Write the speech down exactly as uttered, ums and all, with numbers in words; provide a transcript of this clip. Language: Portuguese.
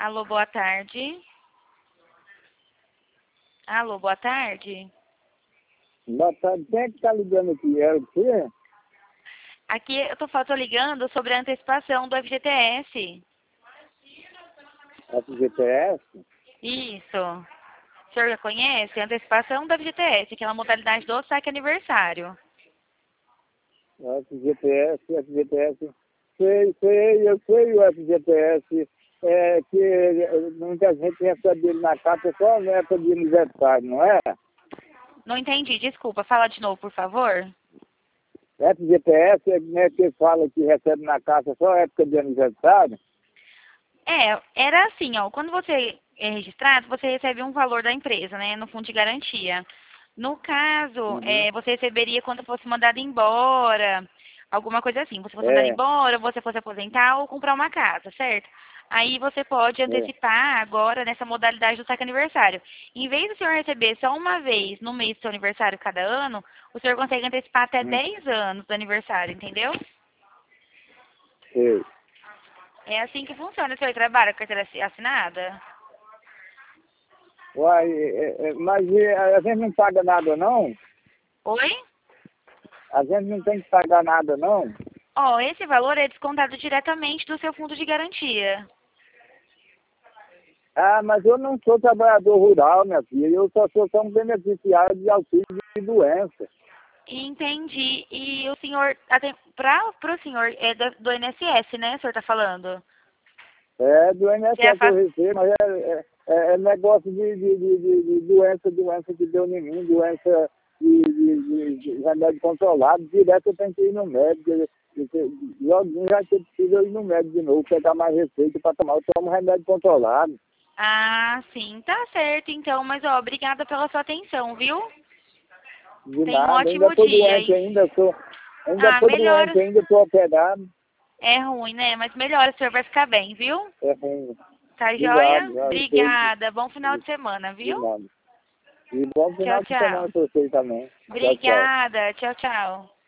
Alô, boa tarde. Alô, boa tarde. Boa tarde. Quem é que tá ligando aqui? É o quê? Aqui eu tô, tô ligando sobre a antecipação do F G T S. F G T S? Isso. O senhor já conhece? A antecipação do F G T S, que é uma modalidade do saque aniversário. F G T S, F G T S. Sei, sei, eu sei o F G T S. É que muita gente recebe ele na carta só na época de aniversário, não é? Não entendi, desculpa. Fala de novo, por favor. F G T S é né, que fala que recebe na carta só na época de aniversário? É, era assim, ó. Quando você é registrado, você recebe um valor da empresa, né? No fundo de garantia. No caso, Uhum. é, você receberia quando fosse mandado embora, alguma coisa assim. Você fosse mandado É, embora, você fosse aposentar ou comprar uma casa, certo? Aí você pode é. antecipar agora nessa modalidade do saque aniversário. Em vez do senhor receber só uma vez no mês do seu aniversário cada ano, o senhor consegue antecipar até Hum, dez anos do aniversário, entendeu? sei. É assim que funciona. O senhor trabalha com carteira assinada? Uai, é, é, mas é, a gente não paga nada, não? Oi? A gente não tem que pagar nada, não? Ó, esse valor é descontado diretamente do seu fundo de garantia. Ah, mas eu não sou trabalhador rural, minha filha. Eu só sou só um beneficiário de auxílio de doença. Entendi. E o senhor, para o senhor, é do, do I N S S, né? O senhor está falando? É do Que é a I N S S eu fa- recebo, mas é, é, é- é negócio de, de, de, de, de doença, doença que deu em mim, doença de, de, de, de remédio controlado. Direto eu tenho que ir no médico. Eu- eu- Logo já que eu preciso ir no médico de novo, pegar mais receita para tomar. Eu tomo remédio controlado. Ah, sim, tá certo, então. Mas, ó, obrigada pela sua atenção, viu? De Tenha um nada, ainda ótimo estou dia. doente, aí. ainda estou ainda Ah, tô doente, melhora. ainda estou operado. É ruim, né? Mas melhora, o senhor vai ficar bem, viu? É ruim. Tá joia? Obrigado, já sei. Obrigada. Bom final De de semana, de viu? nada. E bom Tchau, final de semana tchau. para vocês também. Tchau, tchau. Obrigada. Tchau, tchau.